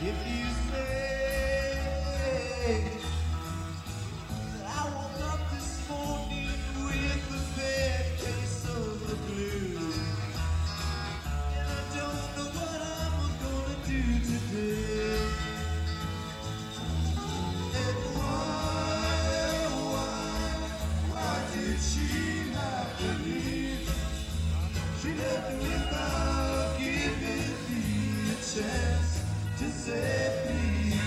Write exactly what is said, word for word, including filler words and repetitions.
If you say I woke up this morning with a bad case of the blues, and I don't know what I'm gonna do today. And why, why, why did she have to leave? She left me without giving me a chance to say please.